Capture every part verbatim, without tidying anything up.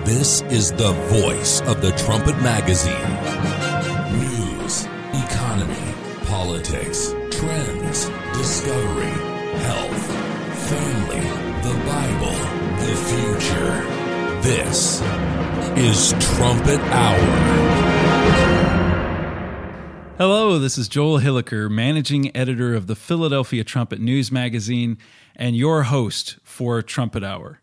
This is the voice of the Trumpet Magazine. News, economy, politics, trends, discovery, health, family, the Bible, the future. This is Trumpet Hour. Hello, this is Joel Hilliker, managing editor of the Philadelphia Trumpet News Magazine and your host for Trumpet Hour.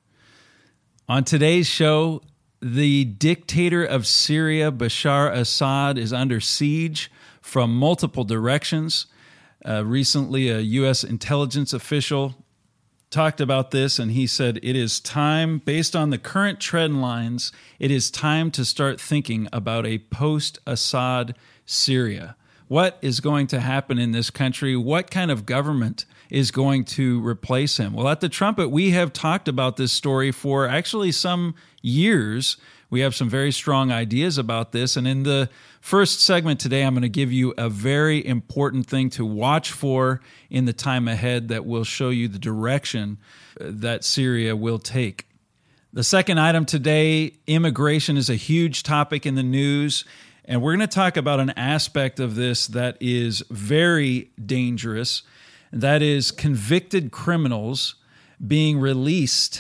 On today's show, the dictator of Syria, Bashar Assad, is under siege from multiple directions. Uh, recently, a U S intelligence official talked about this, and he said it is time, based on the current trend lines, it is time to start thinking about a post-Assad Syria. What is going to happen in this country? What kind of government is going to replace him? Well, at the Trumpet, we have talked about this story for actually some years. We have some very strong ideas about this. And in the first segment today, I'm going to give you a very important thing to watch for in the time ahead that will show you the direction that Syria will take. The second item today, immigration, is a huge topic in the news. And we're going to talk about an aspect of this that is very dangerous. And that is convicted criminals being released,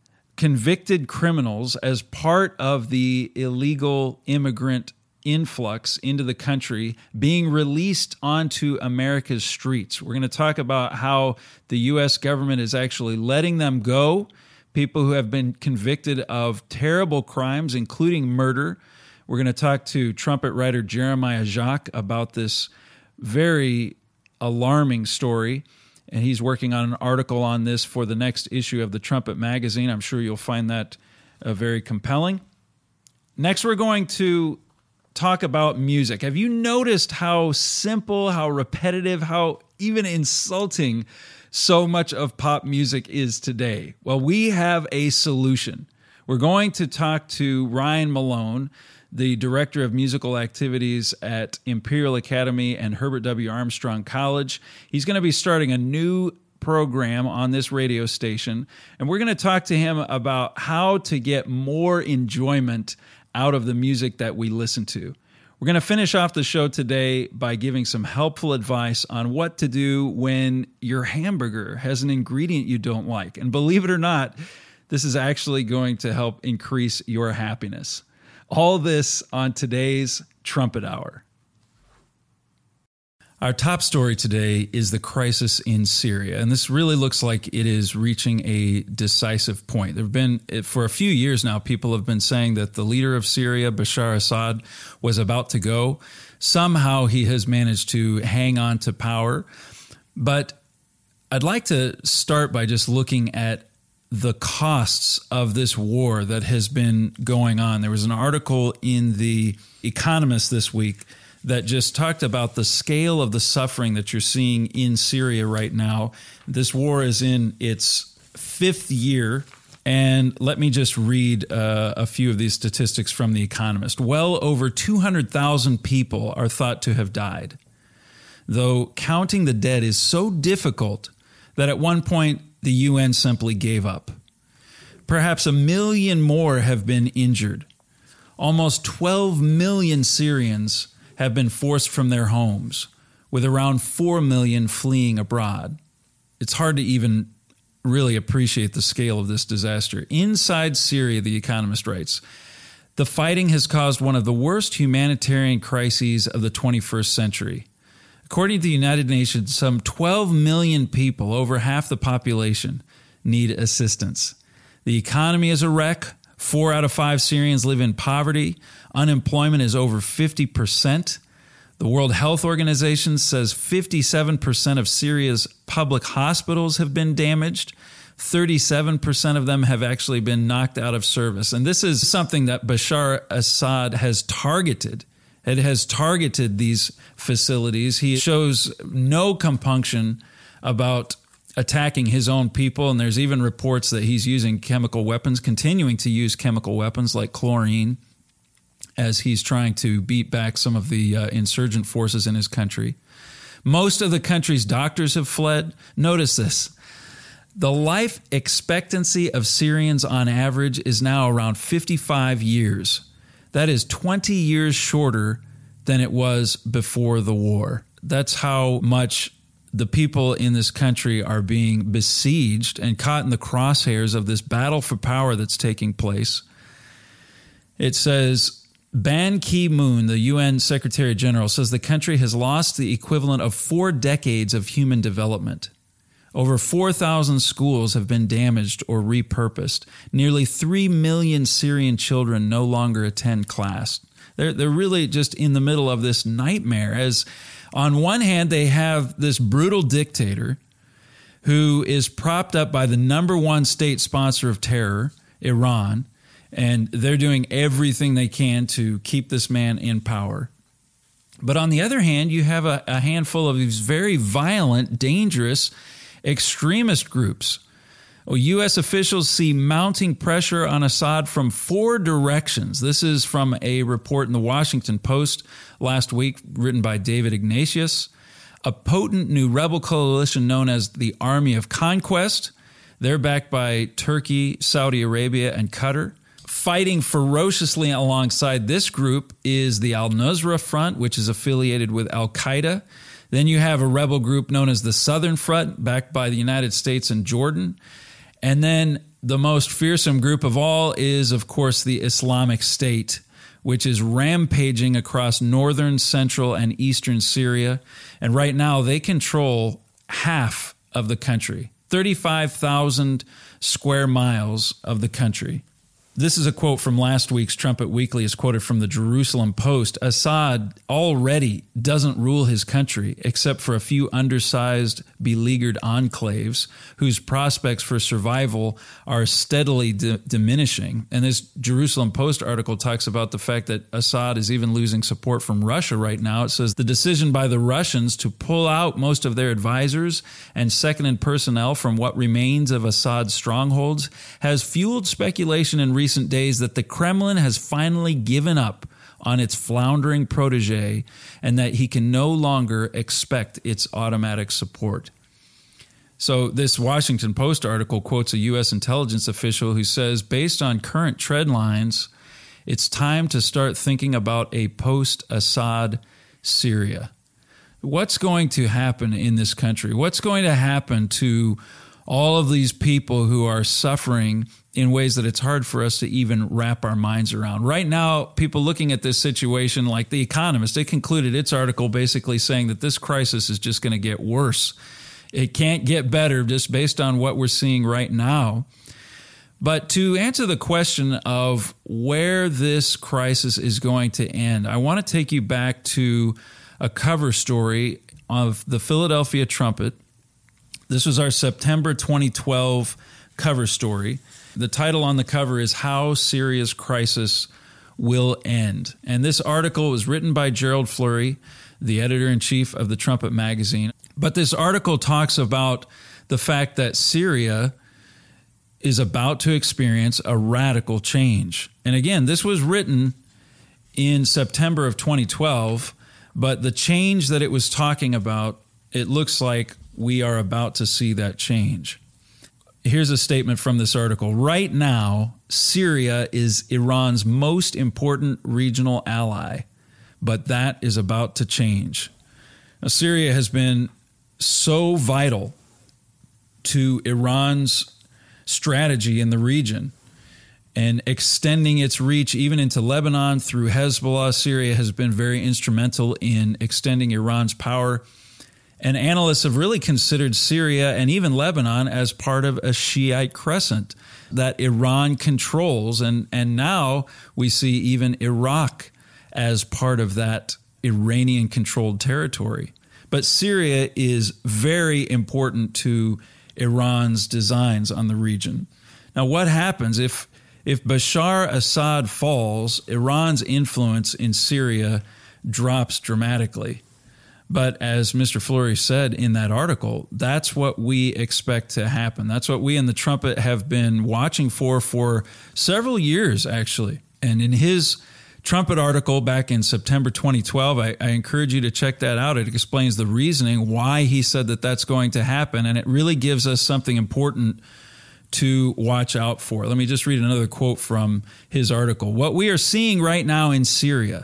convicted criminals as part of the illegal immigrant influx into the country being released onto America's streets. We're going to talk about how the U S government is actually letting them go, people who have been convicted of terrible crimes, including murder. We're going to talk to trumpet writer Jeremiah Jacques about this very alarming story, and he's working on an article on this for the next issue of the Trumpet Magazine. I'm sure you'll find that uh, very compelling. Next, we're going to talk about music. Have you noticed how simple, how repetitive, how even insulting so much of pop music is today? Well, we have a solution. We're going to talk to Ryan Malone, the director of musical activities at Imperial Academy and Herbert W. Armstrong College. He's going to be starting a new program on this radio station, and we're going to talk to him about how to get more enjoyment out of the music that we listen to. We're going to finish off the show today by giving some helpful advice on what to do when your hamburger has an ingredient you don't like. And believe it or not, this is actually going to help increase your happiness. All this on today's Trumpet Hour. Our top story today is the crisis in Syria, and this really looks like it is reaching a decisive point. There have been, for a few years now, people have been saying that the leader of Syria, Bashar Assad, was about to go. Somehow he has managed to hang on to power. But I'd like to start by just looking at the costs of this war that has been going on. There was an article in The Economist this week that just talked about the scale of the suffering that you're seeing in Syria right now. This war is in its fifth year. And let me just read uh, a few of these statistics from The Economist. Well over two hundred thousand people are thought to have died, though counting the dead is so difficult that at one point the U N simply gave up. Perhaps a million more have been injured. Almost twelve million Syrians have been forced from their homes, with around four million fleeing abroad. It's hard to even really appreciate the scale of this disaster. Inside Syria, The Economist writes, the fighting has caused one of the worst humanitarian crises of the twenty-first century. According to the United Nations, some twelve million people, over half the population, need assistance. The economy is a wreck. Four out of five Syrians live in poverty. Unemployment is over fifty percent. The World Health Organization says fifty-seven percent of Syria's public hospitals have been damaged. thirty-seven percent of them have actually been knocked out of service. And this is something that Bashar Assad has targeted. It has targeted these facilities. He shows no compunction about attacking his own people, and there's even reports that he's using chemical weapons, continuing to use chemical weapons like chlorine, as he's trying to beat back some of the uh, insurgent forces in his country. Most of the country's doctors have fled. Notice this. The life expectancy of Syrians on average is now around fifty-five years. That is twenty years shorter than it was before the war. That's how much the people in this country are being besieged and caught in the crosshairs of this battle for power that's taking place. It says, Ban Ki-moon, the U N Secretary General, says the country has lost the equivalent of four decades of human development. Over four thousand schools have been damaged or repurposed. Nearly three million Syrian children no longer attend class. They're, they're really just in the middle of this nightmare. As on one hand, they have this brutal dictator who is propped up by the number one state sponsor of terror, Iran, and they're doing everything they can to keep this man in power. But on the other hand, you have a, a handful of these very violent, dangerous extremist groups. Well, U S officials see mounting pressure on Assad from four directions. This is from a report in the Washington Post last week, written by David Ignatius. A potent new rebel coalition known as the Army of Conquest. They're backed by Turkey, Saudi Arabia, and Qatar. Fighting ferociously alongside this group is the Al-Nusra Front, which is affiliated with Al-Qaeda. Then you have a rebel group known as the Southern Front, backed by the United States and Jordan. And then the most fearsome group of all is, of course, the Islamic State, which is rampaging across northern, central, and eastern Syria. And right now they control half of the country, thirty-five thousand square miles of the country. This is a quote from last week's Trumpet Weekly. It's quoted from the Jerusalem Post. Assad already doesn't rule his country except for a few undersized, beleaguered enclaves whose prospects for survival are steadily di- diminishing. And this Jerusalem Post article talks about the fact that Assad is even losing support from Russia right now. It says the decision by the Russians to pull out most of their advisors and second-in personnel from what remains of Assad's strongholds has fueled speculation in recent days that the Kremlin has finally given up on its floundering protege and that he can no longer expect its automatic support. So this Washington Post article quotes a U S intelligence official who says, based on current trend lines, it's time to start thinking about a post-Assad Syria. What's going to happen in this country? What's going to happen to all of these people who are suffering in ways that it's hard for us to even wrap our minds around? Right now, people looking at this situation, like The Economist, it concluded its article basically saying that this crisis is just going to get worse. It can't get better just based on what we're seeing right now. But to answer the question of where this crisis is going to end, I want to take you back to a cover story of the Philadelphia Trumpet. This was our September twenty twelve cover story. The title on the cover is How Syria's Crisis Will End. And this article was written by Gerald Flurry, the editor-in-chief of the Trumpet magazine. But this article talks about the fact that Syria is about to experience a radical change. And again, this was written in September of twenty twelve, but the change that it was talking about, it looks like we are about to see that change. Here's a statement from this article. Right now, Syria is Iran's most important regional ally, but that is about to change. Now, Syria has been so vital to Iran's strategy in the region and extending its reach even into Lebanon through Hezbollah. Syria has been very instrumental in extending Iran's power. And analysts have really considered Syria and even Lebanon as part of a Shiite crescent that Iran controls. And, and now we see even Iraq as part of that Iranian-controlled territory. But Syria is very important to Iran's designs on the region. Now, what happens if, if Bashar Assad falls? Iran's influence in Syria drops dramatically. But as Mister Flurry said in that article, that's what we expect to happen. That's what we in the Trumpet have been watching for for several years, actually. And in his Trumpet article back in September twenty twelve. I, I encourage you to check that out. It explains the reasoning why he said that that's going to happen, and it really gives us something important to watch out for. Let me just read another quote from his article. What we are seeing right now in Syria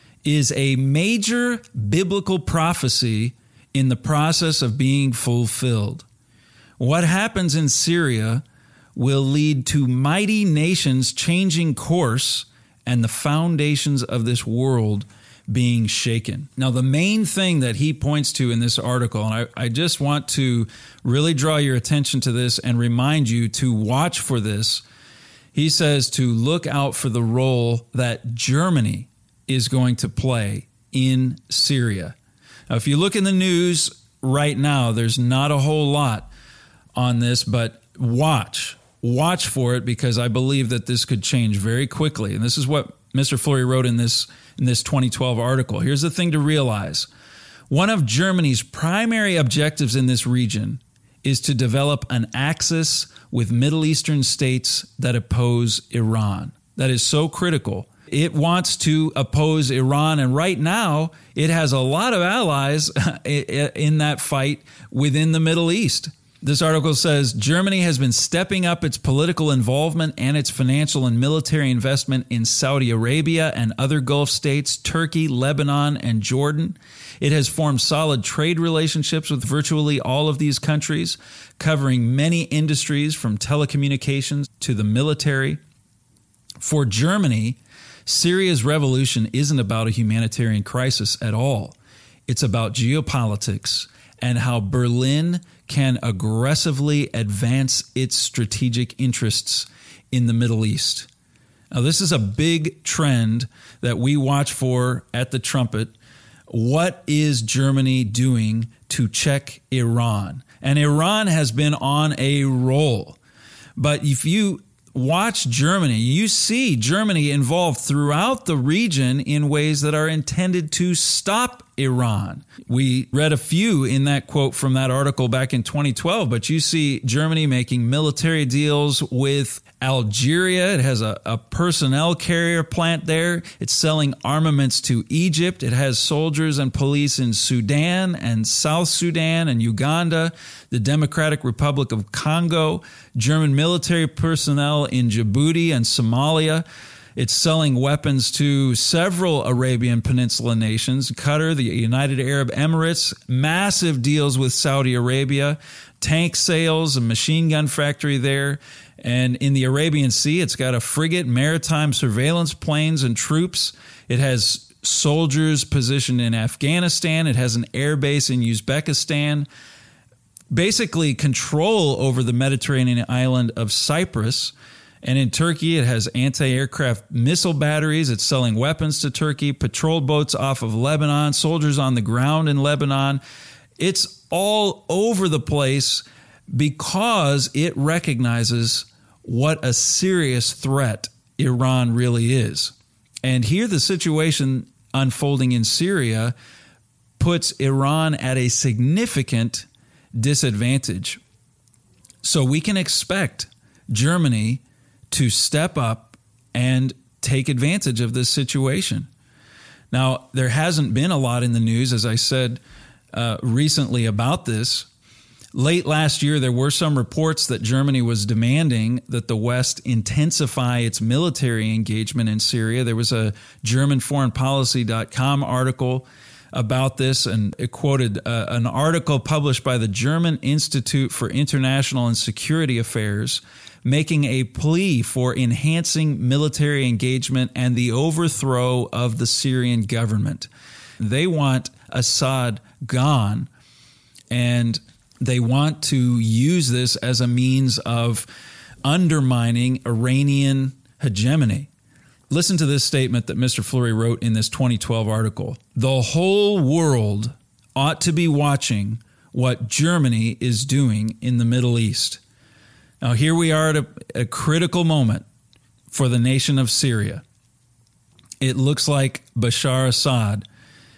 is a major biblical prophecy in the process of being fulfilled. What happens in Syria will lead to mighty nations changing course and the foundations of this world being shaken. Now, the main thing that he points to in this article, and I, I just want to really draw your attention to this and remind you to watch for this. He says to look out for the role that Germany is going to play in Syria. Now, if you look in the news right now, there's not a whole lot on this, but watch. Watch for it, because I believe that this could change very quickly. And this is what Mister Fleury wrote in this in this twenty twelve article. Here's the thing to realize. One of Germany's primary objectives in this region is to develop an axis with Middle Eastern states that oppose Iran. That is so critical. It wants to oppose Iran, and right now it has a lot of allies in that fight within the Middle East. This article says Germany has been stepping up its political involvement and its financial and military investment in Saudi Arabia and other Gulf states, Turkey, Lebanon, and Jordan. It has formed solid trade relationships with virtually all of these countries, covering many industries from telecommunications to the military. For Germany, Syria's revolution isn't about a humanitarian crisis at all. It's about geopolitics and how Berlin can aggressively advance its strategic interests in the Middle East. Now, this is a big trend that we watch for at the Trumpet. What is Germany doing to check Iran? And Iran has been on a roll. But if you watch Germany, you see Germany involved throughout the region in ways that are intended to stop Iran. We read a few in that quote from that article back in twenty twelve, but you see Germany making military deals with Algeria. It has a, a personnel carrier plant there. It's selling armaments to Egypt. It has soldiers and police in Sudan and South Sudan and Uganda, the Democratic Republic of Congo, German military personnel in Djibouti and Somalia. It's selling weapons to several Arabian Peninsula nations, Qatar, the United Arab Emirates, massive deals with Saudi Arabia, tank sales, a machine gun factory there. And in the Arabian Sea, it's got a frigate, maritime surveillance planes and troops. It has soldiers positioned in Afghanistan. It has an air base in Uzbekistan. Basically control over the Mediterranean island of Cyprus. And in Turkey, it has anti-aircraft missile batteries. It's selling weapons to Turkey, patrol boats off of Lebanon, soldiers on the ground in Lebanon. It's all over the place because it recognizes what a serious threat Iran really is. And here the situation unfolding in Syria puts Iran at a significant disadvantage. So we can expect Germany to step up and take advantage of this situation. Now, there hasn't been a lot in the news, as I said uh, recently about this. Late last year, there were some reports that Germany was demanding that the West intensify its military engagement in Syria. There was a German foreign policy dot com article about this, and it quoted uh, an article published by the German Institute for International and Security Affairs, making a plea for enhancing military engagement and the overthrow of the Syrian government. They want Assad gone, and they want to use this as a means of undermining Iranian hegemony. Listen to this statement that Mister Fleury wrote in this twenty twelve article. The whole world ought to be watching what Germany is doing in the Middle East. Now, here we are at a, a critical moment for the nation of Syria. It looks like Bashar Assad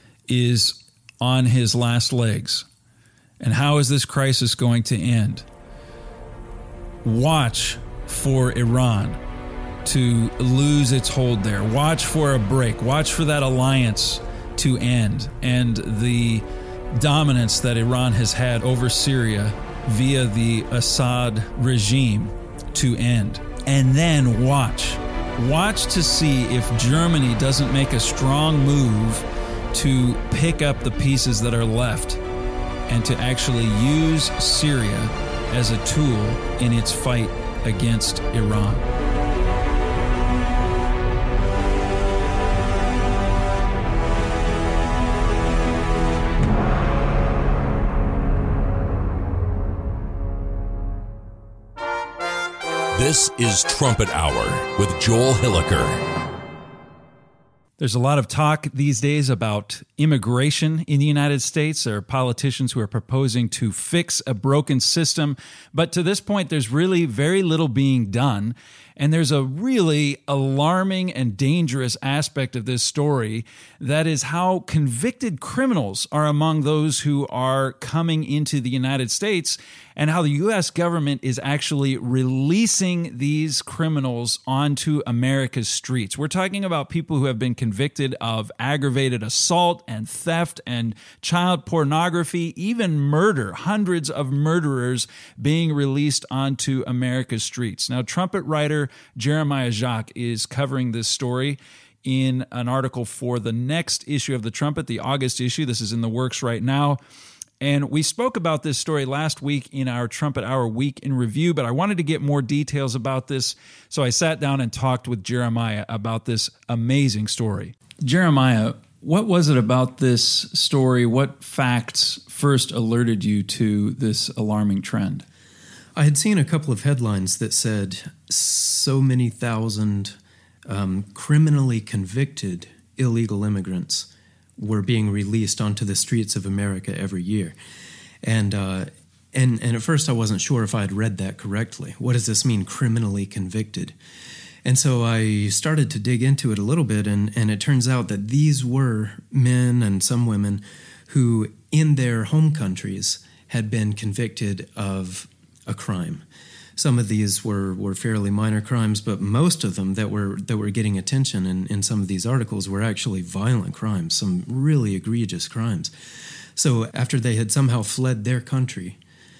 is on his last legs. And how is this crisis going to end? Watch for Iran. to lose its hold there. Watch for a break. Watch for that alliance to end and the dominance that Iran has had over Syria via the Assad regime to end. And then watch. Watch to see if Germany doesn't make a strong move to pick up the pieces that are left and to actually use Syria as a tool in its fight against Iran. This is Trumpet Hour with Joel Hilliker. There's a lot of talk these days about immigration in the United States. There are politicians who are proposing to fix a broken system. But to this point, there's really very little being done. And there's a really alarming and dangerous aspect of this story. That is how convicted criminals are among those who are coming into the United States, and how the U S government is actually releasing these criminals onto America's streets. We're talking about people who have been convicted of aggravated assault and theft and child pornography, even murder, hundreds of murderers being released onto America's streets. Now, trumpet writer Jeremiah Jacques is covering this story in an article for the next issue of The Trumpet, the August issue. This is in the works right now. And we spoke about this story last week in our Trumpet Hour Week in Review, but I wanted to get more details about this, so I sat down and talked with Jeremiah about this amazing story. Jeremiah, what was it about this story? What facts first alerted you to this alarming trend? I had seen a couple of headlines that said so many thousand um, criminally convicted illegal immigrants were being released onto the streets of America every year. And uh, and and at first I wasn't sure if I had read that correctly. What does this mean, criminally convicted? And so I started to dig into it a little bit, and, and it turns out that these were men and some women who, in their home countries, had been convicted of a crime. Some of these were, were fairly minor crimes, but most of them that were that were getting attention in, in some of these articles were actually violent crimes, some really egregious crimes. So after they had somehow fled their country,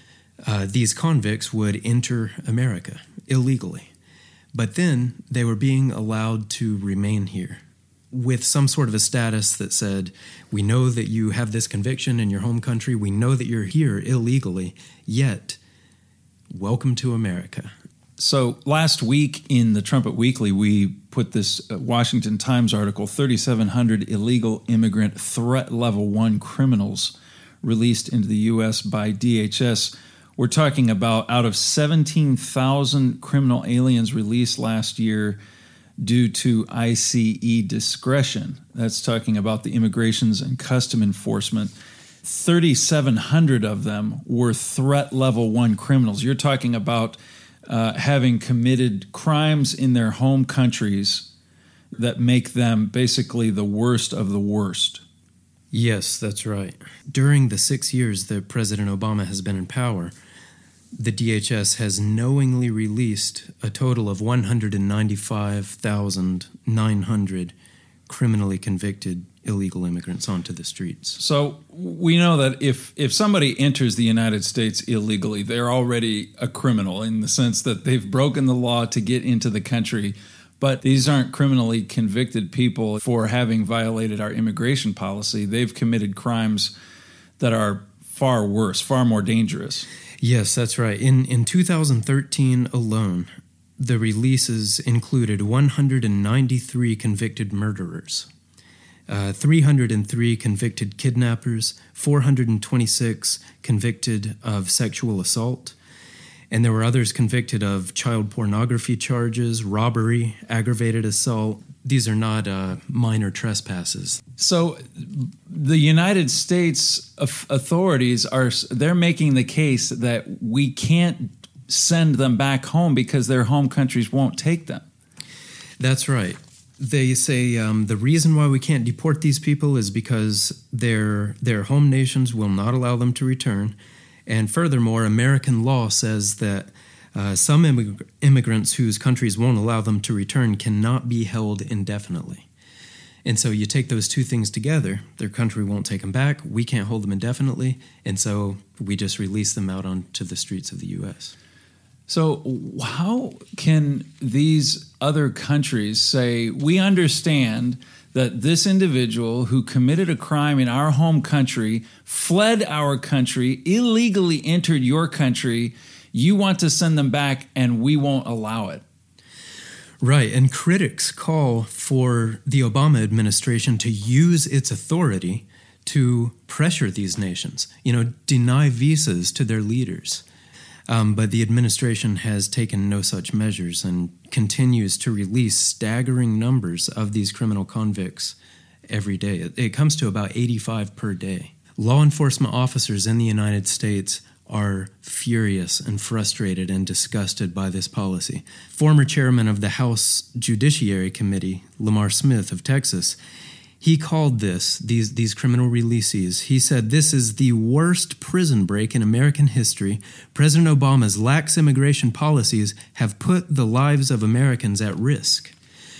uh, these convicts would enter America illegally. But then they were being allowed to remain here with some sort of a status that said, we know that you have this conviction in your home country, we know that you're here illegally, yet welcome to America. So last week in the Trumpet Weekly, we put this Washington Times article, thirty-seven hundred illegal immigrant threat level one criminals released into the U S by D H S. We're talking about out of seventeen thousand criminal aliens released last year due to I C E discretion. That's talking about the Immigrations and Custom Enforcement. thirty-seven hundred of them were threat level one criminals. You're talking about uh, having committed crimes in their home countries that make them basically the worst of the worst. Yes, that's right. During the six years that President Obama has been in power, the D H S has knowingly released a total of one hundred ninety-five thousand nine hundred criminally convicted illegal immigrants onto the streets. So we know that if if somebody enters the United States illegally, they're already a criminal in the sense that they've broken the law to get into the country. But these aren't criminally convicted people for having violated our immigration policy. They've committed crimes that are far worse, far more dangerous. Yes, that's right. In in two thousand thirteen alone, the releases included one hundred ninety-three convicted murderers, uh, three hundred three convicted kidnappers, four hundred twenty-six convicted of sexual assault, and there were others convicted of child pornography charges, robbery, aggravated assault. These are not uh, minor trespasses. So the United States authorities are they're making the case that we can't send them back home because their home countries won't take them. That's right. They say um, the reason why we can't deport these people is because their their home nations will not allow them to return. And furthermore, American law says that Uh, some immig- immigrants whose countries won't allow them to return cannot be held indefinitely. And so you take those two things together, their country won't take them back, we can't hold them indefinitely, and so we just release them out onto the streets of the U S. So how can these other countries say, we understand that this individual who committed a crime in our home country, fled our country, illegally entered your country, you want to send them back and we won't allow it? Right, and critics call for the Obama administration to use its authority to pressure these nations, you know, deny visas to their leaders. Um, but the administration has taken no such measures and continues to release staggering numbers of these criminal convicts every day. It, it comes to about eighty-five per day. Law enforcement officers in the United States are furious and frustrated and disgusted by this policy. Former chairman of the House Judiciary Committee, Lamar Smith of Texas, he called this, these, these criminal releasees, he said, this is the worst prison break in American history. President Obama's lax immigration policies have put the lives of Americans at risk.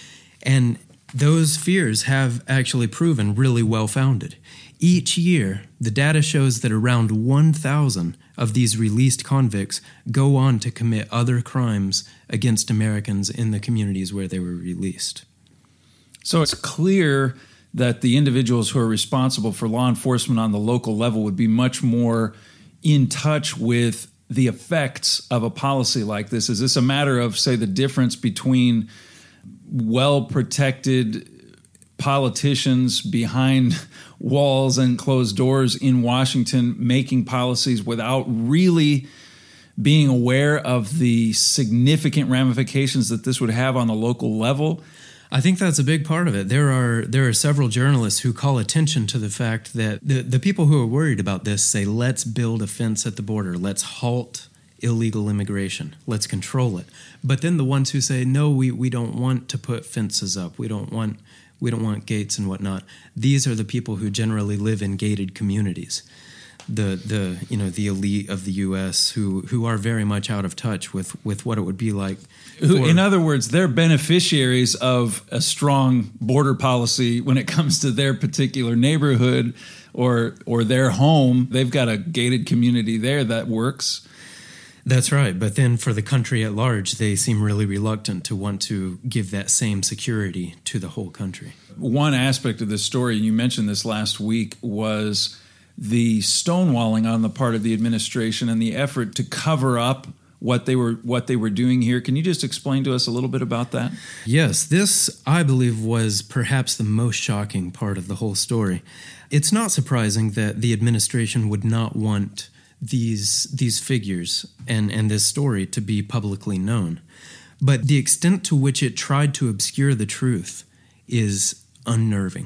And those fears have actually proven really well-founded. Each year, the data shows that around one thousand of these released convicts go on to commit other crimes against Americans in the communities where they were released. So it's clear that the individuals who are responsible for law enforcement on the local level would be much more in touch with the effects of a policy like this. Is this a matter of, say, the difference between well-protected politicians behind walls and closed doors in Washington making policies without really being aware of the significant ramifications that this would have on the local level? I think that's a big part of it. There are there are several journalists who call attention to the fact that the, the people who are worried about this say, let's build a fence at the border, let's halt illegal immigration, let's control it. But then the ones who say, no, we, we don't want to put fences up, we don't want we don't want gates and whatnot, these are the people who generally live in gated communities. The the you know the elite of the U S who who are very much out of touch with, with what it would be like. Who, in other words, they're beneficiaries of a strong border policy when it comes to their particular neighborhood or or their home. They've got a gated community there that works. That's right. But then for the country at large, they seem really reluctant to want to give that same security to the whole country. One aspect of this story, and you mentioned this last week, was the stonewalling on the part of the administration and the effort to cover up what they were what they were doing here. Can you just explain to us a little bit about that? Yes, this, I believe, was perhaps the most shocking part of the whole story. It's not surprising that the administration would not want these these figures and, and this story to be publicly known. But the extent to which it tried to obscure the truth is unnerving.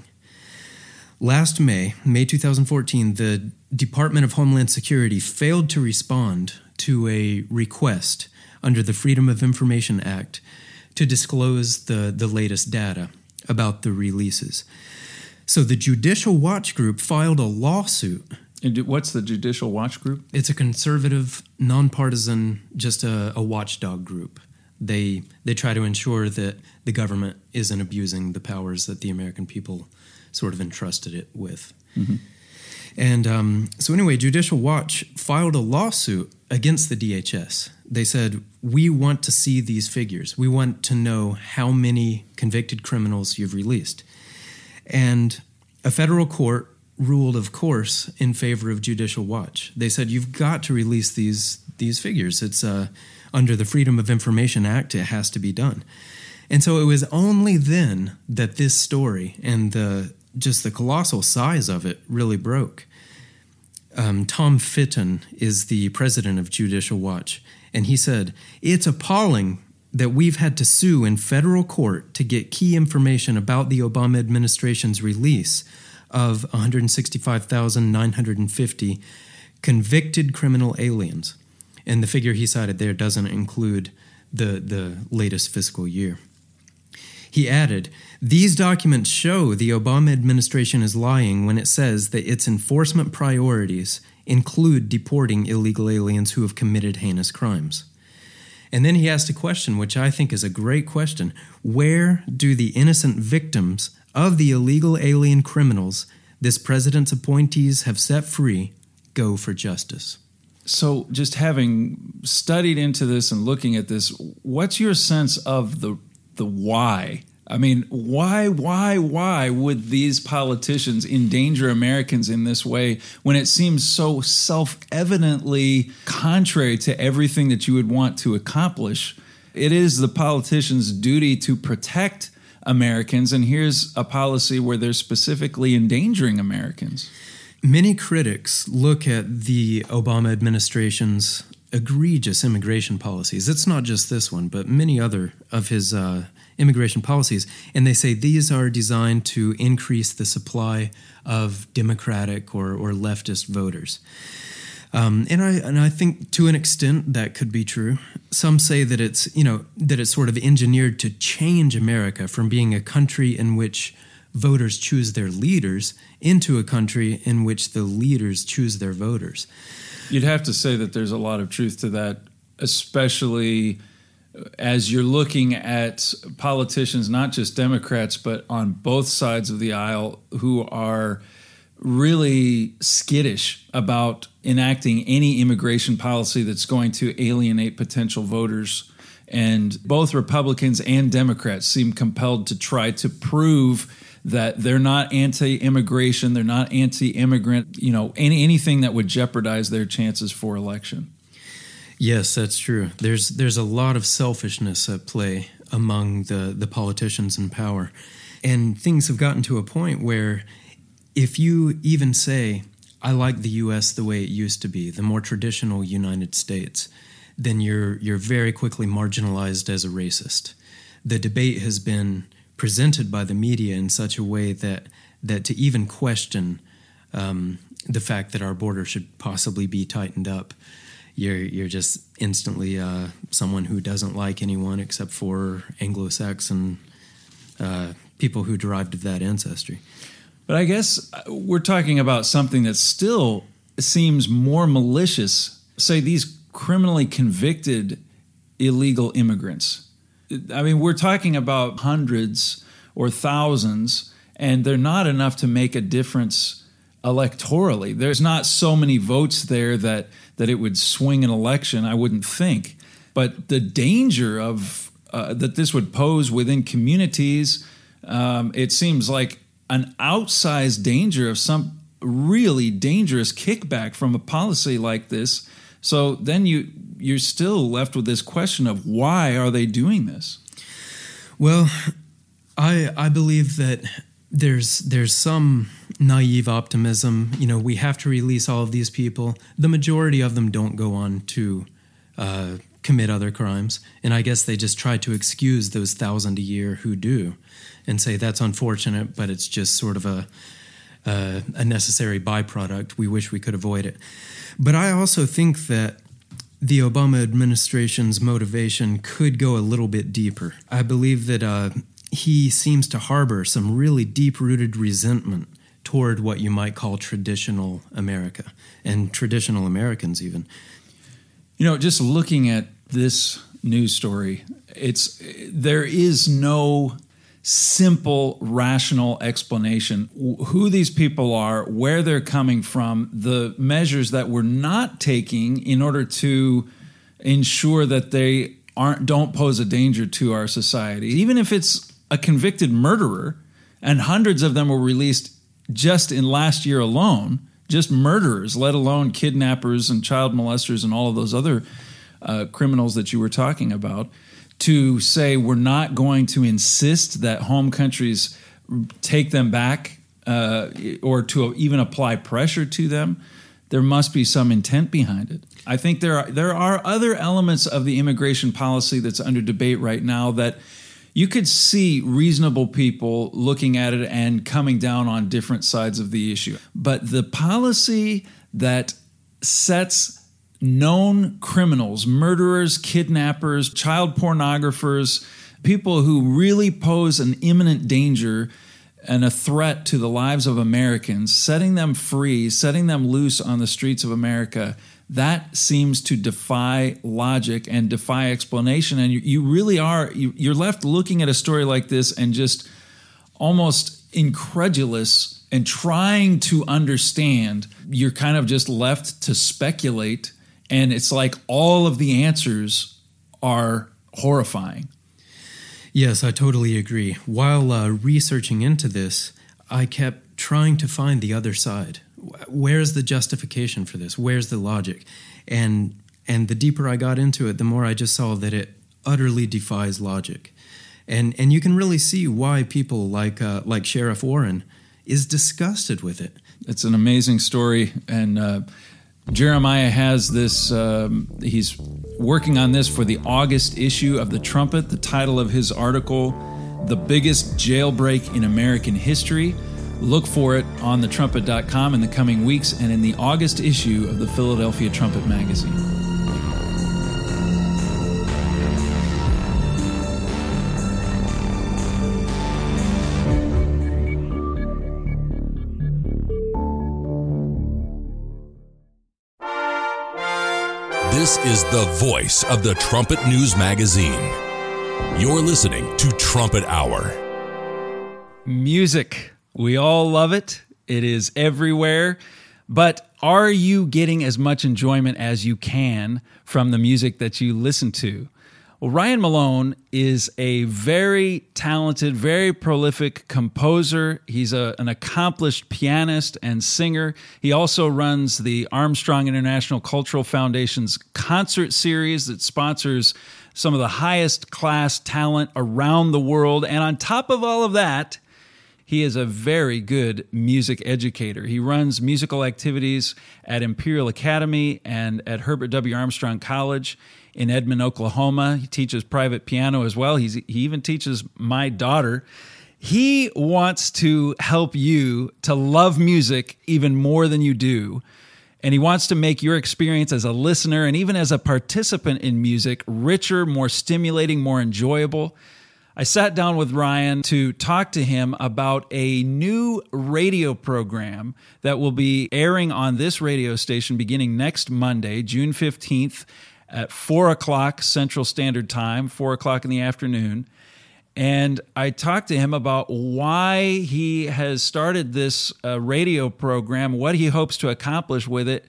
Last May, May twenty fourteen, the Department of Homeland Security failed to respond to a request under the Freedom of Information Act to disclose the, the latest data about the releases. So the Judicial Watch Group filed a lawsuit. And what's the Judicial Watch Group? It's a conservative, nonpartisan, just a, a watchdog group. They they try to ensure that the government isn't abusing the powers that the American people sort of entrusted it with. Mm-hmm. And um, so anyway, Judicial Watch filed a lawsuit against the D H S. They said, we want to see these figures. We want to know how many convicted criminals you've released. And a federal court ruled, of course, in favor of Judicial Watch. They said, you've got to release these these figures. It's uh, under the Freedom of Information Act, it has to be done. And so it was only then that this story and the just the colossal size of it really broke. Um, Tom Fitton is the president of Judicial Watch, and he said, it's appalling that we've had to sue in federal court to get key information about the Obama administration's release of one hundred sixty-five thousand nine hundred fifty convicted criminal aliens. And the figure he cited there doesn't include the, the latest fiscal year. He added, these documents show the Obama administration is lying when it says that its enforcement priorities include deporting illegal aliens who have committed heinous crimes. And then he asked a question, which I think is a great question. Where do the innocent victims of the illegal alien criminals this president's appointees have set free go for justice? So just having studied into this and looking at this, what's your sense of the the why? I mean, why, why, why would these politicians endanger Americans in this way when it seems so self-evidently contrary to everything that you would want to accomplish? It is the politicians' duty to protect Americans, and here's a policy where they're specifically endangering Americans. Many critics look at the Obama administration's egregious immigration policies. It's not just this one, but many other of his uh, immigration policies, and they say these are designed to increase the supply of Democratic or, or leftist voters. Um, and I and I think to an extent that could be true. Some say that it's you know that it's sort of engineered to change America from being a country in which voters choose their leaders into a country in which the leaders choose their voters. You'd have to say that there's a lot of truth to that, especially as you're looking at politicians, not just Democrats, but on both sides of the aisle, who are really skittish about enacting any immigration policy that's going to alienate potential voters. And both Republicans and Democrats seem compelled to try to prove that they're not anti-immigration, they're not anti-immigrant, you know, any, anything that would jeopardize their chances for election. Yes, that's true. There's there's a lot of selfishness at play among the, the politicians in power. And things have gotten to a point where if you even say, I like the U S the way it used to be, the more traditional United States, then you're you're very quickly marginalized as a racist. The debate has been presented by the media in such a way that that to even question um, the fact that our border should possibly be tightened up, you're you're just instantly uh, someone who doesn't like anyone except for Anglo-Saxon uh, people who derived of that ancestry. But I guess we're talking about something that still seems more malicious. Say these criminally convicted illegal immigrants. I mean, we're talking about hundreds or thousands, and they're not enough to make a difference electorally. There's not so many votes there that, that it would swing an election, I wouldn't think. But the danger of uh, that this would pose within communities, um, it seems like an outsized danger of some really dangerous kickback from a policy like this. So then you, you're still left with this question of why are they doing this? Well, I I believe that there's there's some naive optimism. You know, we have to release all of these people. The majority of them don't go on to uh, commit other crimes, and I guess they just try to excuse those thousand a year who do, and say that's unfortunate, but it's just sort of a uh, a necessary byproduct. We wish we could avoid it. But I also think that the Obama administration's motivation could go a little bit deeper. I believe that uh, he seems to harbor some really deep-rooted resentment toward what you might call traditional America, and traditional Americans even. You know, just looking at this news story, it's there is no simple, rational explanation who these people are, where they're coming from, the measures that we're not taking in order to ensure that they aren't don't pose a danger to our society. Even if it's a convicted murderer, and hundreds of them were released just in last year alone, just murderers, let alone kidnappers and child molesters and all of those other uh, criminals that you were talking about, to say we're not going to insist that home countries take them back uh, or to even apply pressure to them, there must be some intent behind it. I think there are, there are other elements of the immigration policy that's under debate right now that you could see reasonable people looking at it and coming down on different sides of the issue. But the policy that sets known criminals, murderers, kidnappers, child pornographers, people who really pose an imminent danger and a threat to the lives of Americans, setting them free, setting them loose on the streets of America, that seems to defy logic and defy explanation. And you, you really are, you, you're left looking at a story like this and just almost incredulous and trying to understand. You're kind of just left to speculate. And it's like all of the answers are horrifying. Yes, I totally agree. While uh, researching into this, I kept trying to find the other side. Where's the justification for this? Where's the logic? And and the deeper I got into it, the more I just saw that it utterly defies logic. And and you can really see why people like uh, like Sheriff Warren is disgusted with it. It's an amazing story, and uh, Jeremiah has this. Um, he's working on this for the August issue of the Trumpet. The title of his article, "The Biggest Jailbreak in American History." Look for it on the trumpet dot com in the coming weeks and in the August issue of the Philadelphia Trumpet magazine. This is the voice of the Trumpet News Magazine. You're listening to Trumpet Hour. Music. We all love it. It is everywhere. But are you getting as much enjoyment as you can from the music that you listen to? Well, Ryan Malone is a very talented, very prolific composer. He's a, an accomplished pianist and singer. He also runs the Armstrong International Cultural Foundation's concert series that sponsors some of the highest class talent around the world. And on top of all of that, he is a very good music educator. He runs musical activities at Imperial Academy and at Herbert W. Armstrong College in Edmond, Oklahoma. He teaches private piano as well. He's, he even teaches my daughter. He wants to help you to love music even more than you do. And he wants to make your experience as a listener and even as a participant in music richer, more stimulating, more enjoyable. I sat down with Ryan to talk to him about a new radio program that will be airing on this radio station beginning next Monday, June fifteenth at four o'clock Central Standard Time, four o'clock in the afternoon. And I talked to him about why he has started this uh, radio program, what he hopes to accomplish with it.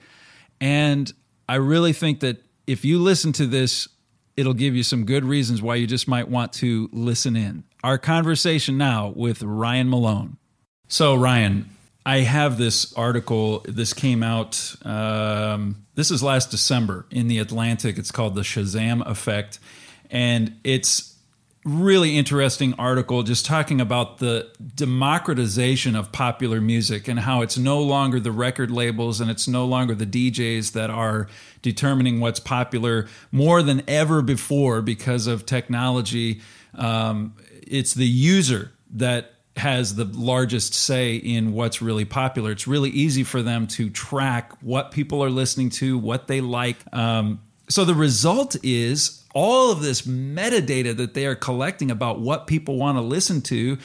And I really think that if you listen to this, it'll give you some good reasons why you just might want to listen in. Our conversation now with Ryan Malone. So, Ryan, I have this article. This came out, um, this is last December in The Atlantic. It's called The Shazam Effect. And it's really interesting article just talking about the democratization of popular music and how it's no longer the record labels and it's no longer the D Js that are determining what's popular more than ever before because of technology. Um, it's the user that has the largest say in what's really popular. It's really easy for them to track what people are listening to, what they like. Um, so the result is all of this metadata that they are collecting about what people want to listen to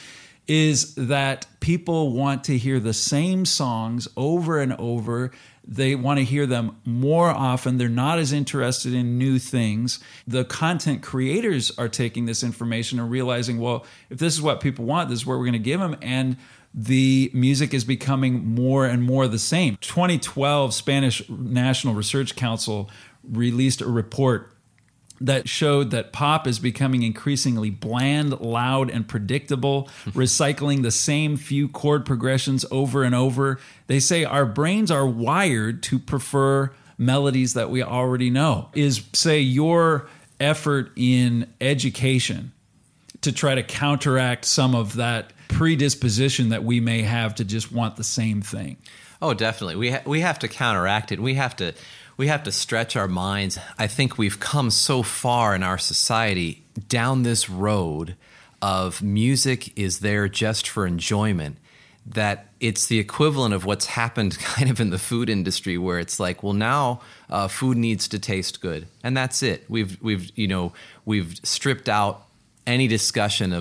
is that people want to hear the same songs over and over. They want to hear them more often. They're not as interested in new things. The content creators are taking this information and realizing, well, if this is what people want, this is what we're going to give them. And the music is becoming more and more the same. twenty twelve, Spanish National Research Council released a report that showed that pop is becoming increasingly bland, loud, and predictable, recycling the same few chord progressions over and over. They say our brains are wired to prefer melodies that we already know. Is, say, your effort in education to try to counteract some of that predisposition that we may have to just want the same thing? Oh, definitely. We ha- we have to counteract it. We have to we have to stretch our minds. I think we've come so far in our society down this road of music is there just for enjoyment that it's the equivalent of what's happened kind of in the food industry, where it's like, well, now uh, food needs to taste good, and that's it. We've we've you know we've stripped out any discussion of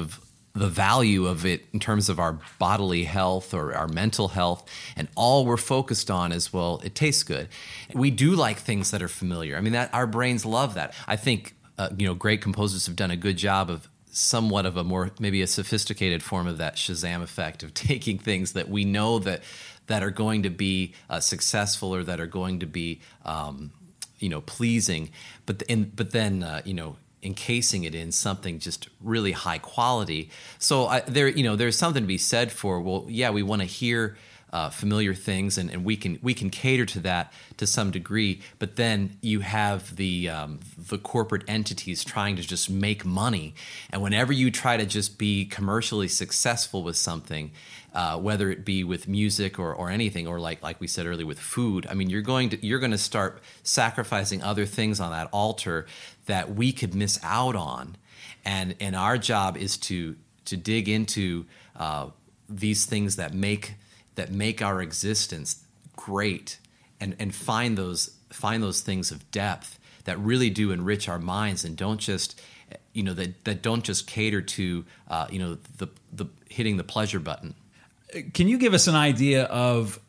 the value of it in terms of our bodily health or our mental health, and all we're focused on is, well, it tastes good. We do like things that are familiar. I mean, that our brains love that. I think uh, you know, great composers have done a good job of somewhat of a more, maybe a sophisticated form of that Shazam effect of taking things that we know that that are going to be uh, successful or that are going to be um, you know, pleasing, but in, but then uh, you know, encasing it in something just really high quality. So I, there, you know, there's something to be said for, well, yeah, we want to hear uh, familiar things, and, and we can we can cater to that to some degree. But then you have the um, the corporate entities trying to just make money, and whenever you try to just be commercially successful with something, uh, whether it be with music or, or anything, or like like we said earlier with food, I mean, you're going to you're going to start sacrificing other things on that altar that we could miss out on, and and our job is to to dig into uh, these things that make that make our existence great, and and find those find those things of depth that really do enrich our minds, and don't just you know that that don't just cater to uh, you know the the hitting the pleasure button. Can you give us an idea of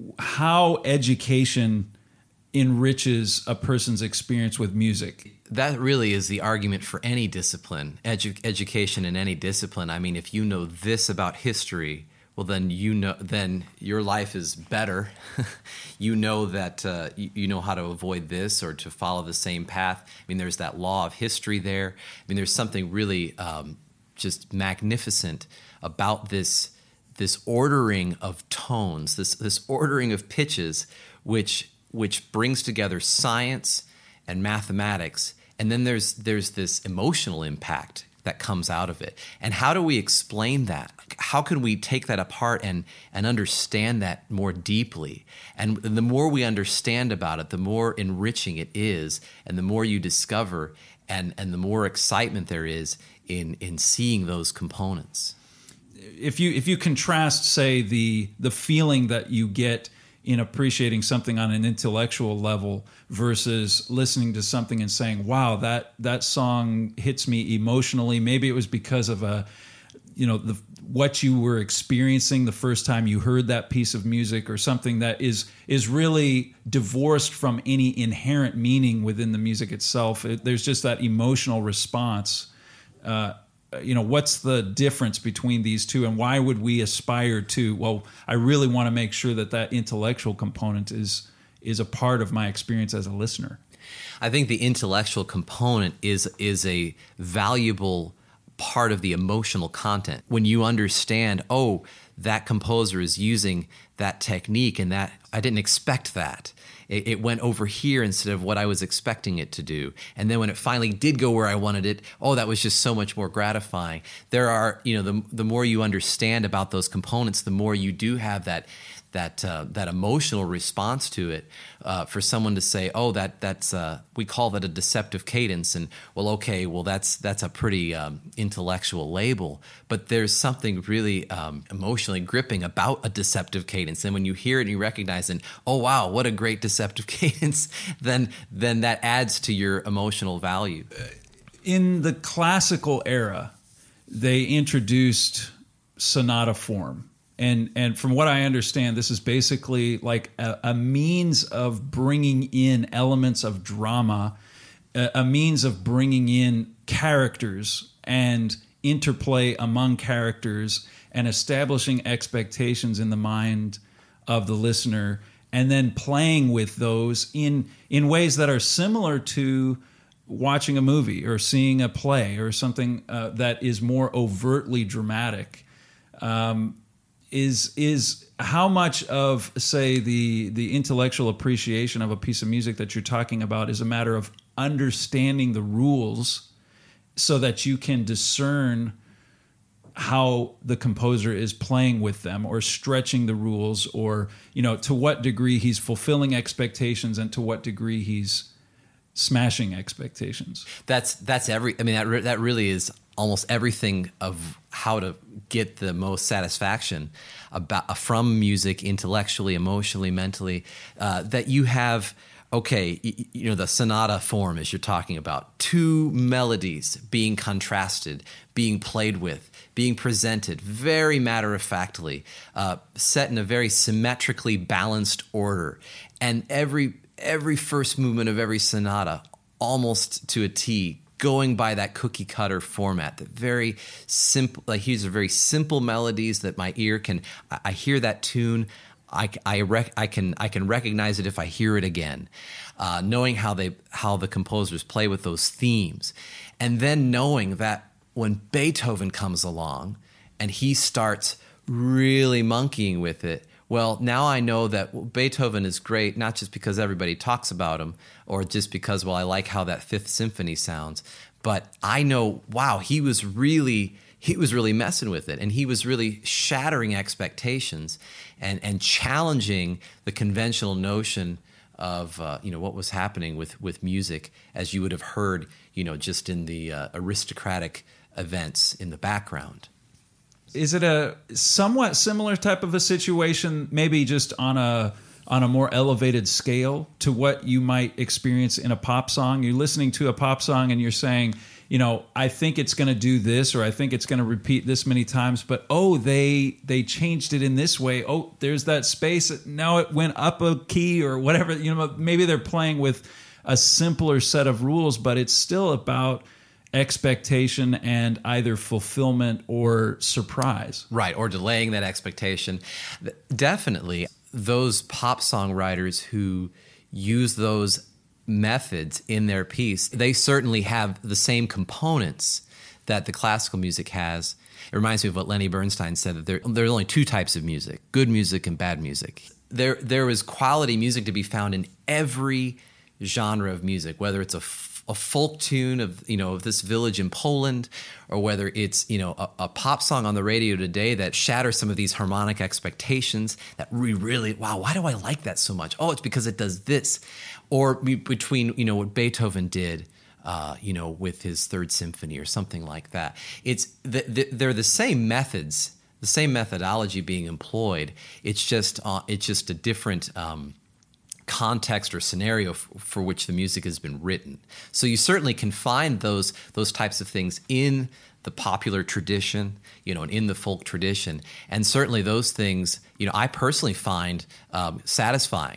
how education enriches a person's experience with music? That really is the argument for any discipline, edu- education in any discipline. I mean, if you know this about history, well, then you know, then your life is better. You know that uh, you, you know how to avoid this or to follow the same path. I mean, there's that law of history there. I mean, there's something really um, just magnificent about this this ordering of tones, this this ordering of pitches, which which brings together science and mathematics, and then there's there's this emotional impact that comes out of it. And how do we explain that? How can we take that apart and and understand that more deeply? And the more we understand about it, the more enriching it is, and the more you discover, and and the more excitement there is in in seeing those components. If you if you contrast, say, the the feeling that you get in appreciating something on an intellectual level versus listening to something and saying, wow, that that song hits me emotionally. Maybe it was because of a, you know, the what you were experiencing the first time you heard that piece of music, or something that is is really divorced from any inherent meaning within the music itself. It, there's just that emotional response. Uh, you know, what's the difference between these two, and why would we aspire to, well, I really want to make sure that that intellectual component is is a part of my experience as a listener? I think the intellectual component is is a valuable part of the emotional content. When you understand, oh, that composer is using that technique, and that I didn't expect that. It, it went over here instead of what I was expecting it to do. And then when it finally did go where I wanted it, oh, that was just so much more gratifying. There are, you know, the the more you understand about those components, the more you do have that that uh, that emotional response to it. Uh, for someone to say, oh, that that's uh, we call that a deceptive cadence, and well, okay, well that's that's a pretty um, intellectual label, but there's something really um, emotionally gripping about a deceptive cadence. And when you hear it and you recognize it, oh wow, what a great deceptive cadence, then then that adds to your emotional value. In the classical era, they introduced sonata form. And and from what I understand, this is basically like a, a means of bringing in elements of drama, a, a means of bringing in characters and interplay among characters, and establishing expectations in the mind of the listener, and then playing with those in in ways that are similar to watching a movie or seeing a play or something uh, that is more overtly dramatic. Um, Is is how much of, say, the the intellectual appreciation of a piece of music that you're talking about is a matter of understanding the rules so that you can discern how the composer is playing with them, or stretching the rules, or, you know, to what degree he's fulfilling expectations and to what degree he's smashing expectations? That's that's every. I mean, that re- that really is almost everything of how to get the most satisfaction about from music, intellectually, emotionally, mentally. Uh, that you have okay, you, you know, the sonata form, as you're talking about, two melodies being contrasted, being played with, being presented very matter-of-factly, uh, set in a very symmetrically balanced order. And every every first movement of every sonata, almost to a T, going by that cookie cutter format, that very simple, like these are very simple melodies that my ear can, I, I hear that tune, I, I, rec, I can I can recognize it if I hear it again, uh, knowing how they how the composers play with those themes, and then knowing that when Beethoven comes along and he starts really monkeying with it, well, now I know that Beethoven is great, not just because everybody talks about him or just because, well, I like how that Fifth Symphony sounds, but I know, wow, he was really... he was really messing with it, and he was really shattering expectations and, and challenging the conventional notion of uh, you know what was happening with, with music as you would have heard, you know, just in the uh, aristocratic events in the background. Is it a somewhat similar type of a situation, maybe just on a on a more elevated scale to what you might experience in a pop song? You're listening to a pop song and you're saying, you know, I think it's going to do this, or I think it's going to repeat this many times, but oh, they they changed it in this way. Oh, there's that space. Now it went up a key or whatever. You know, maybe they're playing with a simpler set of rules, but it's still about expectation and either fulfillment or surprise. Right, or delaying that expectation. Definitely, those pop songwriters who use those methods in their piece, they certainly have the same components that the classical music has. It reminds me of what Lenny Bernstein said, that there, there are only two types of music, good music and bad music. There, there is quality music to be found in every genre of music, whether it's a a folk tune of, you know, of this village in Poland, or whether it's, you know, a, a pop song on the radio today that shatters some of these harmonic expectations that we really, wow, why do I like that so much? Oh, it's because it does this. Or between, you know, what Beethoven did, uh, you know, with his Third Symphony or something like that. It's the, the, they're the same methods, the same methodology being employed. It's just uh, it's just a different um, context or scenario f- for which the music has been written. So you certainly can find those those types of things in the popular tradition, you know, and in the folk tradition, and certainly those things, you know, I personally find um, satisfying.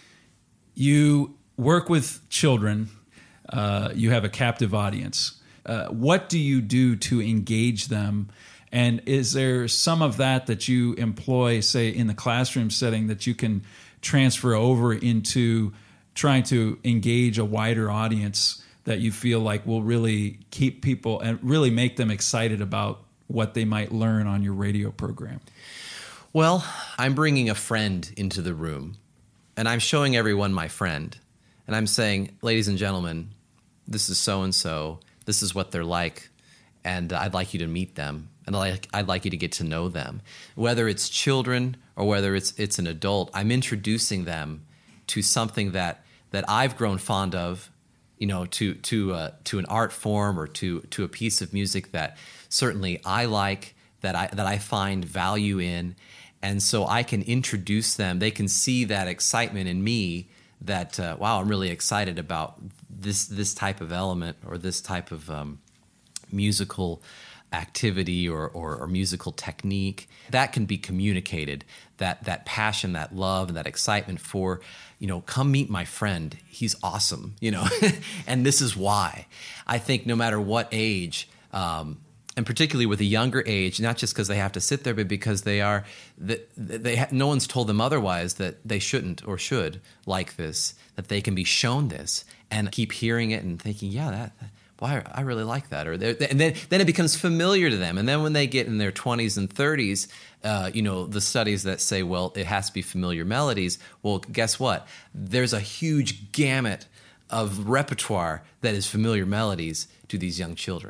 You work with children. Uh, you have a captive audience. Uh, what do you do to engage them? And is there some of that that you employ, say, in the classroom setting that you can transfer over into trying to engage a wider audience that you feel like will really keep people and really make them excited about what they might learn on your radio program? Well, I'm bringing a friend into the room, and I'm showing everyone my friend. And I'm saying, ladies and gentlemen, this is so-and-so. This is what they're like, and I'd like you to meet them, and I'd like, I'd like you to get to know them. Whether it's children or whether it's it's an adult, I'm introducing them to something that that I've grown fond of, you know, to to uh, to an art form or to to a piece of music that certainly I like, that I that I find value in, and so I can introduce them. They can see that excitement in me. That uh, wow, I'm really excited about this this type of element or this type of um, musical activity or, or, or musical technique that can be communicated. That that passion, that love, and that excitement for, you know, come meet my friend. He's awesome, you know, and this is why. I think no matter what age. Um, And particularly with a younger age, not just because they have to sit there, but because they are, they, they ha- no one's told them otherwise that they shouldn't or should like this, that they can be shown this and keep hearing it and thinking, yeah, that, why I really like that, or and then then it becomes familiar to them. And then when they get in their twenties and thirties, uh, you know, the studies that say, well, it has to be familiar melodies. Well, guess what? There's a huge gamut of repertoire that is familiar melodies to these young children.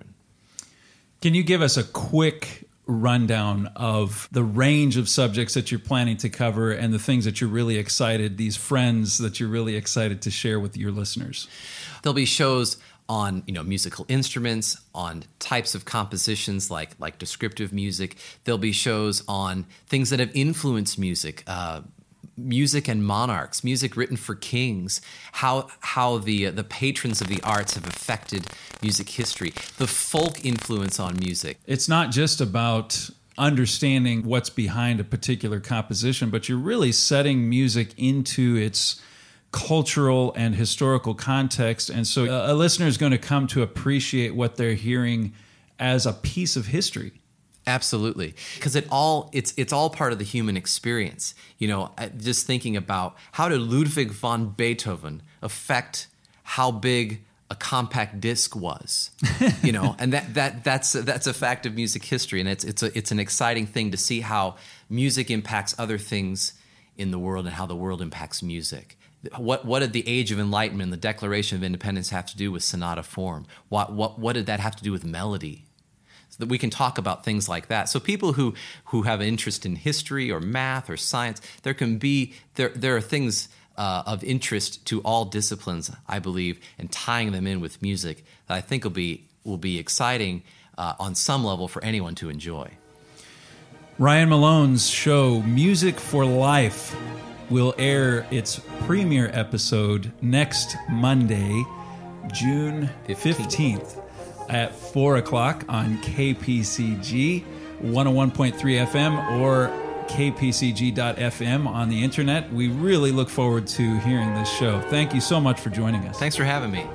Can you give us a quick rundown of the range of subjects that you're planning to cover and the things that you're really excited, these friends that you're really excited to share with your listeners? There'll be shows on, you know, musical instruments, on types of compositions like like descriptive music. There'll be shows on things that have influenced music, uh, music and monarchs, music written for kings, how how the the patrons of the arts have affected music history, the folk influence on music. It's not just about understanding what's behind a particular composition, but you're really setting music into its cultural and historical context. And so a, a listener is going to come to appreciate what they're hearing as a piece of history. Absolutely, because it all it's it's all part of the human experience. You know, just thinking about how did Ludwig von Beethoven affect how big a compact disc was, you know, and that that that's that's a fact of music history, and it's it's a, it's an exciting thing to see how music impacts other things in the world and how the world impacts music. What what did the Age of Enlightenment, the Declaration of Independence, have to do with sonata form? What what what did that have to do with melody? So that we can talk about things like that. So people who who have an interest in history or math or science, there can be there there are things Uh, of interest to all disciplines, I believe, and tying them in with music that I think will be will be exciting uh, on some level for anyone to enjoy. Ryan Malone's show, Music for Life, will air its premiere episode next Monday, June fifteenth at four o'clock on K P C G one oh one point three F M or K P C G dot F M on the internet. We really look forward to hearing this show. Thank you so much for joining us. Thanks for having me.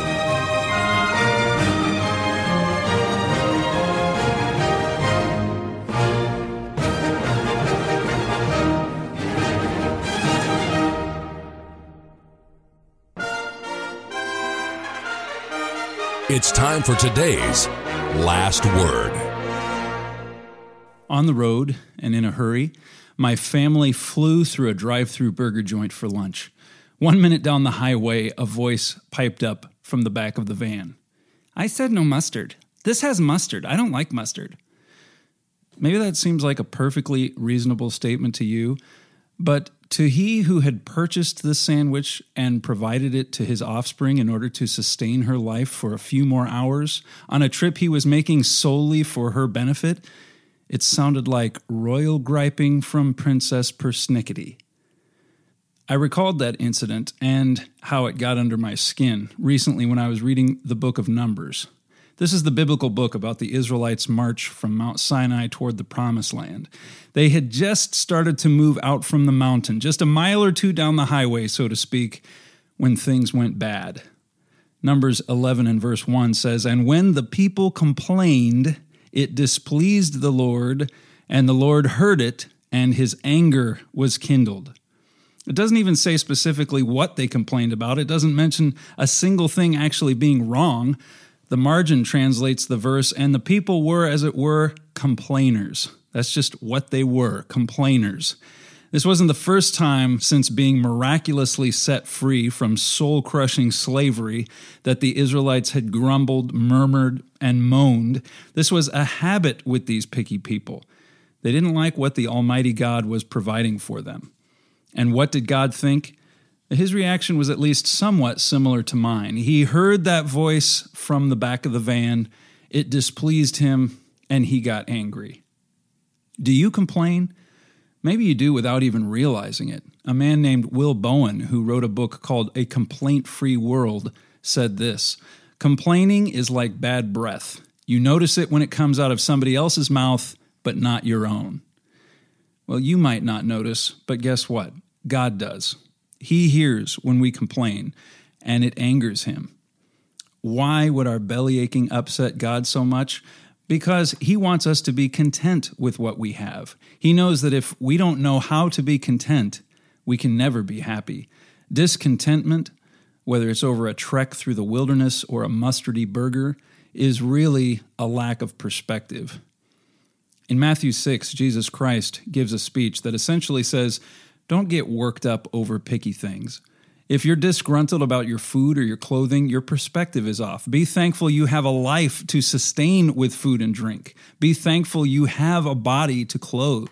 It's time for today's Last Word. On the road and in a hurry, my family flew through a drive-through burger joint for lunch. One minute down the highway, a voice piped up from the back of the van. "I said no mustard. This has mustard. I don't like mustard." Maybe that seems like a perfectly reasonable statement to you, but to he who had purchased this sandwich and provided it to his offspring in order to sustain her life for a few more hours on a trip he was making solely for her benefit, it sounded like royal griping from Princess Persnickety. I recalled that incident and how it got under my skin recently when I was reading the book of Numbers. This is the biblical book about the Israelites' march from Mount Sinai toward the Promised Land. They had just started to move out from the mountain, just a mile or two down the highway, so to speak, when things went bad. Numbers eleven and verse one says, "And when the people complained, it displeased the Lord, and the Lord heard it, and his anger was kindled." It doesn't even say specifically what they complained about. It doesn't mention a single thing actually being wrong. The margin translates the verse, "And the people were, as it were, complainers." That's just what they were, complainers. This wasn't the first time since being miraculously set free from soul-crushing slavery that the Israelites had grumbled, murmured, and moaned. This was a habit with these picky people. They didn't like what the Almighty God was providing for them. And what did God think? His reaction was at least somewhat similar to mine. He heard that voice from the back of the van. It displeased him, and he got angry. Do you complain? Maybe you do without even realizing it. A man named Will Bowen, who wrote a book called A Complaint-Free World, said this: "Complaining is like bad breath. You notice it when it comes out of somebody else's mouth, but not your own." Well, you might not notice, but guess what? God does. He hears when we complain, and it angers him. Why would our belly aching upset God so much? Because he wants us to be content with what we have. He knows that if we don't know how to be content, we can never be happy. Discontentment, whether it's over a trek through the wilderness or a mustardy burger, is really a lack of perspective. In Matthew six, Jesus Christ gives a speech that essentially says, don't get worked up over picky things. If you're disgruntled about your food or your clothing, your perspective is off. Be thankful you have a life to sustain with food and drink. Be thankful you have a body to clothe.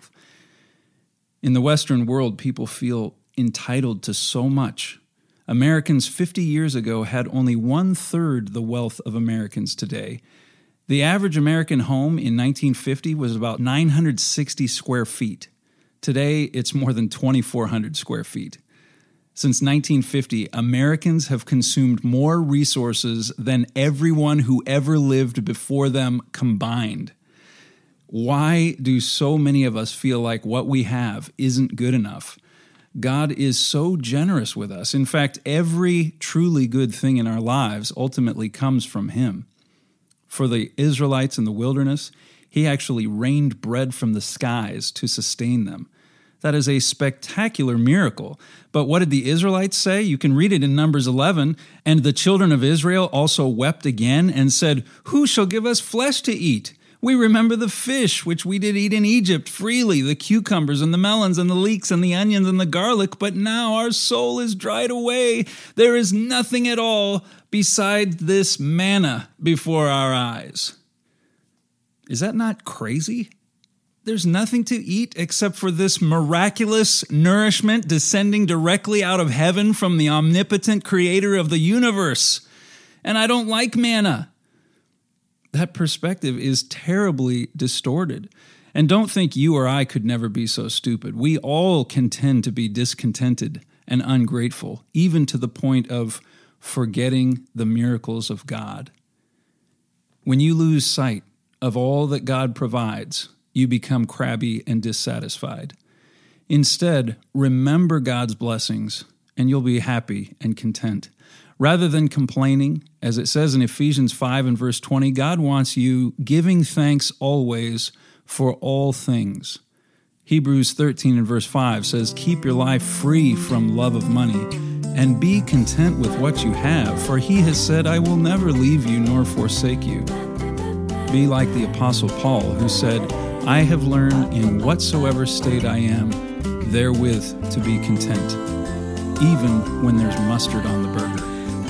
In the Western world, people feel entitled to so much. Americans fifty years ago had only one-third the wealth of Americans today. The average American home in nineteen fifty was about nine hundred sixty square feet. Today, it's more than twenty-four hundred square feet. Since nineteen fifty, Americans have consumed more resources than everyone who ever lived before them combined. Why do so many of us feel like what we have isn't good enough? God is so generous with us. In fact, every truly good thing in our lives ultimately comes from Him. For the Israelites in the wilderness, He actually rained bread from the skies to sustain them. That is a spectacular miracle. But what did the Israelites say? You can read it in Numbers eleven. And the children of Israel also wept again and said, "Who shall give us flesh to eat? We remember the fish which we did eat in Egypt freely, the cucumbers and the melons and the leeks and the onions and the garlic, but now our soul is dried away. There is nothing at all beside this manna before our eyes." Is that not crazy? There's nothing to eat except for this miraculous nourishment descending directly out of heaven from the omnipotent creator of the universe. And I don't like manna. That perspective is terribly distorted. And don't think you or I could never be so stupid. We all can tend to be discontented and ungrateful, even to the point of forgetting the miracles of God. When you lose sight of all that God provides, you become crabby and dissatisfied. Instead, remember God's blessings, and you'll be happy and content. Rather than complaining, as it says in Ephesians five and verse twenty, God wants you giving thanks always for all things. Hebrews thirteen and verse five says, "Keep your life free from love of money, and be content with what you have, for He has said, I will never leave you nor forsake you." Be like the Apostle Paul, who said, "I have learned in whatsoever state I am, therewith to be content, even when there's mustard on the burger."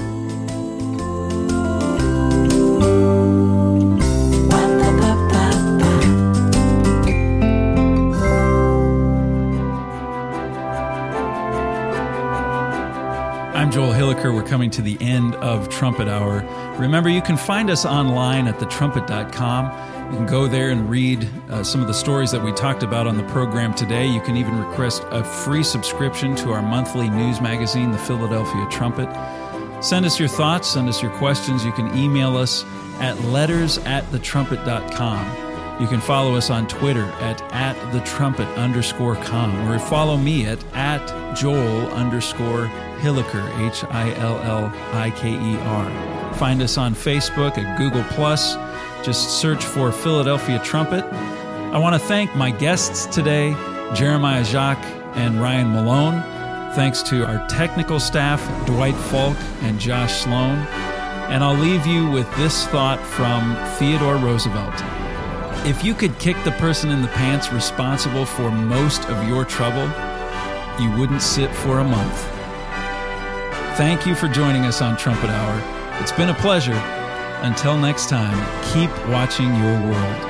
I'm Joel Hilliker. We're coming to the end of Trumpet Hour. Remember, you can find us online at the trumpet dot com. You can go there and read uh, some of the stories that we talked about on the program today. You can even request a free subscription to our monthly news magazine, the Philadelphia Trumpet. Send us your thoughts, send us your questions. You can email us at letters at the trumpet dot com. You can follow us on Twitter at, at the trumpet underscore com, or follow me at, at Joel underscore Hilliker, H I L L I K E R. Find us on Facebook at Google Plus. Just search for Philadelphia Trumpet. I want to thank my guests today, Jeremiah Jacques and Ryan Malone. Thanks to our technical staff, Dwight Falk and Josh Sloan. And I'll leave you with this thought from Theodore Roosevelt. If you could kick the person in the pants responsible for most of your trouble, you wouldn't sit for a month. Thank you for joining us on Trumpet Hour. It's been a pleasure. Until next time, keep watching your world.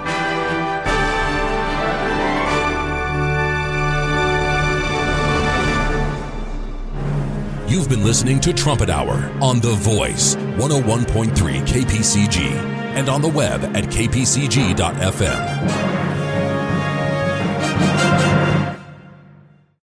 You've been listening to Trumpet Hour on The Voice, one oh one point three K P C G, and on the web at k p c g dot f m.